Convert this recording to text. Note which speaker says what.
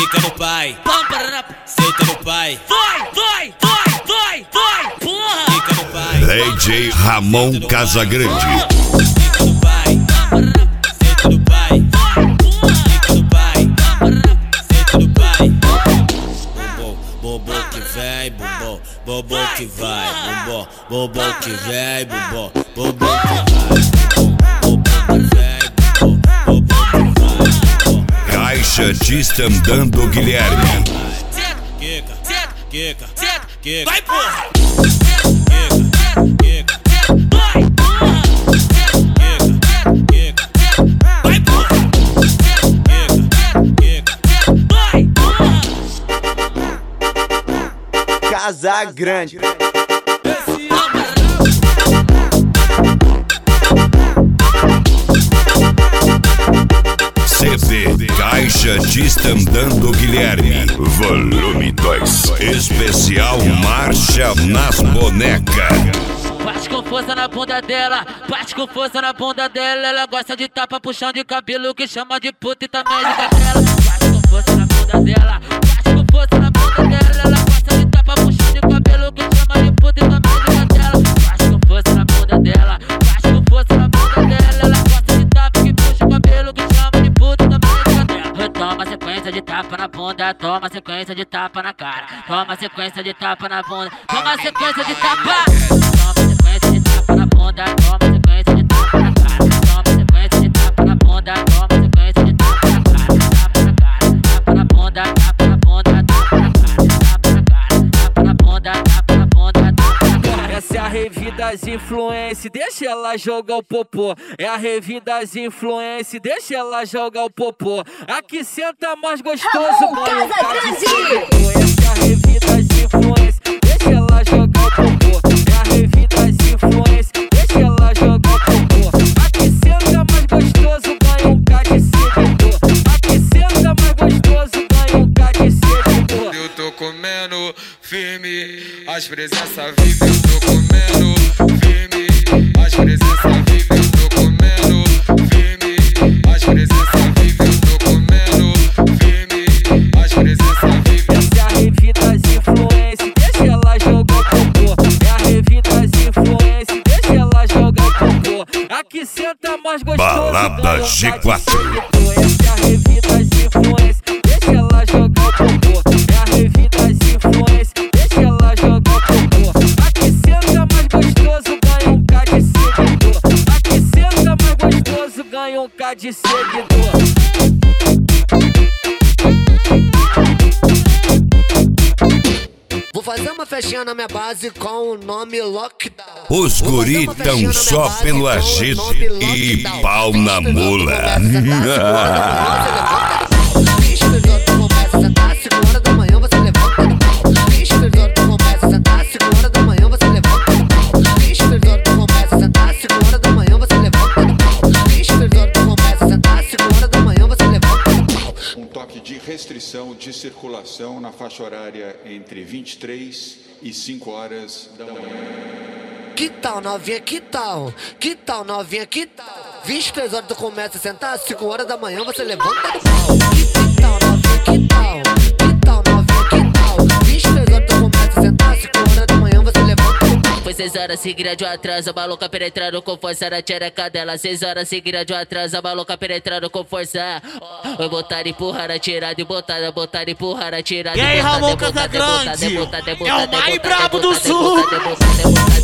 Speaker 1: Fica no pai, senta no pai. Vai, porra. Fica no pai.
Speaker 2: DJ Ramon Casagrande.
Speaker 1: Fica no pai, senta no pai. Fica no pai, senta no pai. Bombom que vem, bombom que vai. Bombom que vem, bombom que vai.
Speaker 2: Caixa de Estandando Guilherme.
Speaker 1: Quica. Vai, porra! Vai, porra!
Speaker 3: Casagrande.
Speaker 2: CD Caixa de Estandando Guilherme. Volume 2. Especial Marcha nas Bonecas.
Speaker 4: Bate com força na bunda dela, bate com força na bunda dela. Ela gosta de tapa, puxão de cabelo, que chama de puta e também de cadela. Bate com força na bunda dela, bate com força na bunda dela. Ela gosta de tapa, puxão de cabelo, que chama de puta e também de cadela. Bate com força na bunda dela, bate com força na bunda dela. Ela gosta de tapa, que puxa o cabelo, que chama de puta e também de cadela. Toma sequência de tapa na bunda, toma sequência de tapa na cara. Toma sequência de tapa na bunda, toma sequência de tapa. Sequência de tapa na bunda, toma sequência de tapa na cara. Toma sequência de tapa na bunda, toma sequência de tapa na cara. Tapa na cara, tapa na bunda, tapa na bunda, tapa na cara. Tapa na cara, tapa na bunda, tapa na bunda, tapa na cara. Essa é a revista das influências, deixa ela jogar o popô. É a revista das influências, deixa ela jogar o popô. Aqui senta mais gostoso, mano. Essa é a revista das influências, deixa ela jogar o popô. É a revista das influências, deixa ela jogar o popô. Aqui senta mais gostoso, ganha um K de seguidor. Aqui senta mais gostoso, ganha um K de seguidor.
Speaker 5: Eu tô comendo firme, as presenças vivem, eu tô comendo firme, as presenças vivem, eu tô comendo firme, as presenças vivem, eu tô comendo firme, as presenças vivem.
Speaker 4: Essa é a revista das influências, deixa ela jogar o popô. É a revista das influências, deixa ela jogar o popô. Aqui senta mais gostoso,
Speaker 2: Balada G4.
Speaker 4: Essa é a revista das influências, deixa ela jogar o popô. É a revista das influências, deixa ela jogar o popô. Aqui senta mais gostoso, ganha um K de seguidor. Aqui senta mais gostoso, ganha um K de seguidor.
Speaker 6: Vou fazer uma festinha na minha base com o nome Lockdown.
Speaker 2: Os guri tão só pelo agito e pau na mula.
Speaker 7: Restrição de circulação na faixa horária entre 23 e 5 horas da manhã.
Speaker 6: Que tal, novinha, que tal? Que tal, novinha, que tal? 23 horas tu começa a sentar, 5 horas da manhã você levanta do pau. Que tal, novinha, que tal? Que tal, novinha, que tal? 23 horas tu começa a sentar, 5 horas da manhã você levanta do pau.
Speaker 4: Foi 6 horas seguidas de um atraso, a maluca penetrando com força na tchereca dela. 6 horas seguidas de um atraso, a maluca penetrando com força. Vai botar, empurrar, atirar, de botar, empurrar, atirar.
Speaker 1: E aí, Ramon Casagrande? É o mais brabo do sul.